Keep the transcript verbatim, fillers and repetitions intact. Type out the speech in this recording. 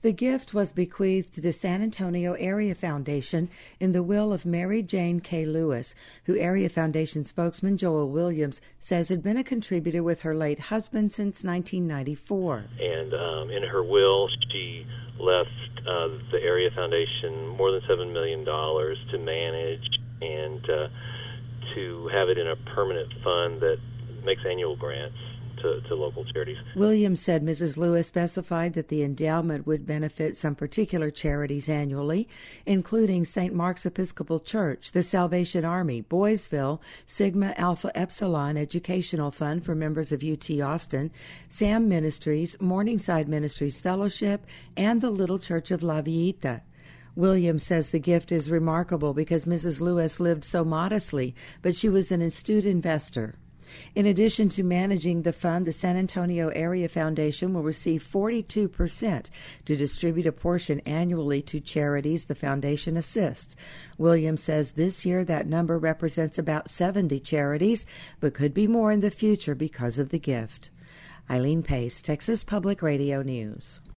The gift was bequeathed to the San Antonio Area Foundation in the will of Mary Jane K. Lewis, who Area Foundation spokesman Joel Williams says had been a contributor with her late husband since nineteen ninety-four. And um, in her will, she left uh, the Area Foundation more than seven million dollars to manage and uh, to have it in a permanent fund that makes annual grants To, to local charities. Williams said Missus Lewis specified that the endowment would benefit some particular charities annually, including Saint Mark's Episcopal Church, the Salvation Army, Boysville, Sigma Alpha Epsilon Educational Fund for members of U T Austin, Sam Ministries, Morningside Ministries Fellowship, and the Little Church of La Villita. Williams says the gift is remarkable because Missus Lewis lived so modestly, but she was an astute investor. In addition to managing the fund, the San Antonio Area Foundation will receive forty-two percent to distribute a portion annually to charities the foundation assists. Williams says this year that number represents about seventy charities, but could be more in the future because of the gift. Eileen Pace, Texas Public Radio News.